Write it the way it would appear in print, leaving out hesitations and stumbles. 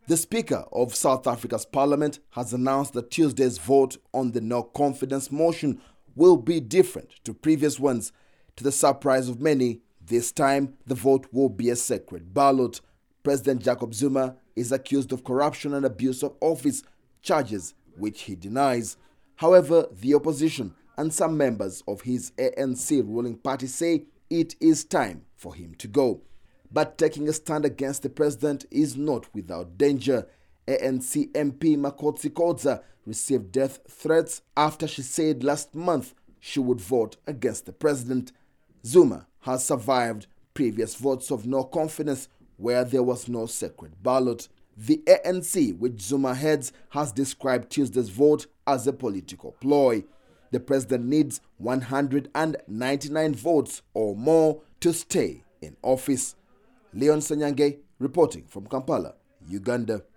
The Speaker of South Africa's Parliament has announced that Tuesday's vote on the no-confidence motion will be different to previous ones. To the surprise of many, this time the vote will be a secret ballot. President Jacob Zuma is accused of corruption and abuse of office, charges which he denies. However, the opposition and some members of his ANC ruling party say it is time for him to go. But taking a stand against the president is not without danger. ANC MP Makotsi Kodza received death threats after she said last month she would vote against the president. Zuma has survived previous votes of no confidence where there was no secret ballot. The ANC, which Zuma heads, has described Tuesday's vote as a political ploy. The president needs 199 votes or more to stay in office. Leon Sanyange reporting from Kampala, Uganda.